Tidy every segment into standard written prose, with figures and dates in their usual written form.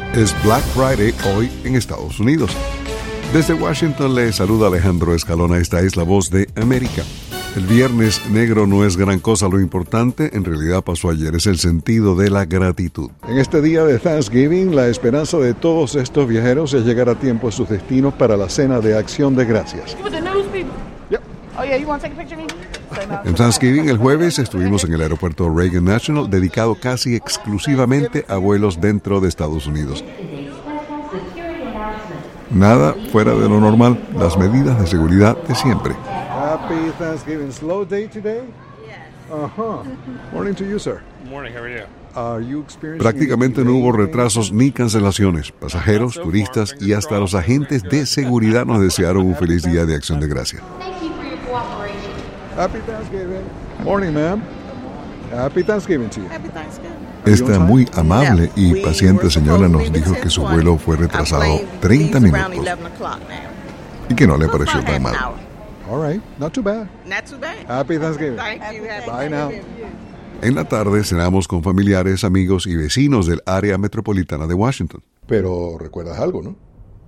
Es Black Friday hoy en Estados Unidos. Desde Washington le saluda Alejandro Escalona. Esta es la voz de América. El viernes negro no es gran cosa, lo importante en realidad pasó ayer, es el sentido de la gratitud. En este día de Thanksgiving, la esperanza de todos estos viajeros es llegar a tiempo a sus destinos para la cena de Acción de Gracias. En Thanksgiving, el jueves, estuvimos en el aeropuerto Reagan National, dedicado casi exclusivamente a vuelos dentro de Estados Unidos. Nada fuera de lo normal, las medidas de seguridad de siempre. Happy Thanksgiving. Slow day today? Yes. Morning to you, sir. Morning, how are you? Prácticamente no hubo retrasos ni cancelaciones. Pasajeros, turistas y hasta los agentes de seguridad nos desearon un feliz día de Acción de Gracias. Happy Thanksgiving. Morning, ma'am. Happy Thanksgiving to you. Happy Thanksgiving. Esta muy amable y paciente señora nos dijo que su vuelo fue retrasado 30 minutos y que no le pareció tan mal. All right, not too bad. Not too bad. Happy Thanksgiving. Thank you. Bye now. En la tarde cenamos con familiares, amigos y vecinos del área metropolitana de Washington. Pero recuerdas algo, ¿no?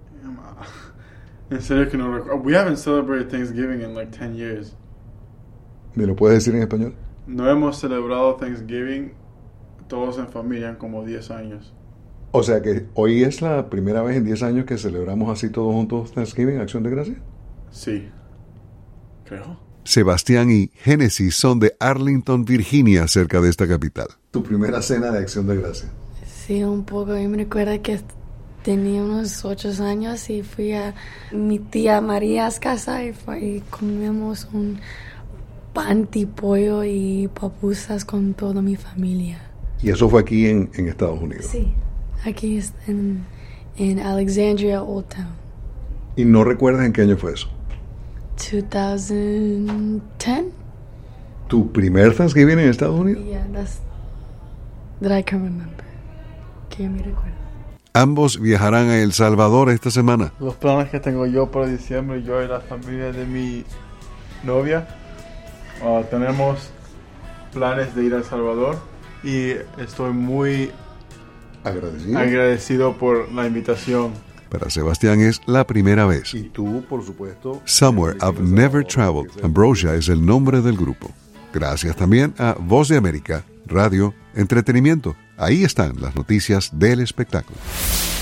En serio que no recuerdo. We haven't celebrated Thanksgiving in like 10 years. ¿Me lo puedes decir en español? No hemos celebrado Thanksgiving todos en familia en como 10 años. O sea que hoy es la primera vez en 10 años que celebramos así todos juntos Thanksgiving, Acción de Gracias. Sí. Creo. Sebastián y Génesis son de Arlington, Virginia, cerca de esta capital. Tu primera cena de Acción de Gracias. Sí, un poco. Yo me recuerdo que tenía unos 8 años y fui a mi tía María's casa y comimos un pan y pollo y papusas con toda mi familia. ¿Y eso fue aquí en Estados Unidos? Sí, aquí en Alexandria, Old Town. ¿Y no recuerdas en qué año fue eso? 2010. ¿Tu primer Thanksgiving en Estados Unidos? Yeah, that's that I can remember. Que yo me recuerdo. Ambos viajarán a El Salvador esta semana. Los planes que tengo yo para diciembre, yo y la familia de mi novia, tenemos planes de ir a El Salvador y estoy muy agradecido por la invitación. Para Sebastián es la primera vez. Y tú, por supuesto. Somewhere I've Never Traveled. Ambrosia es el nombre del grupo. Gracias también a Voz de América, Radio, Entretenimiento. Ahí están las noticias del espectáculo.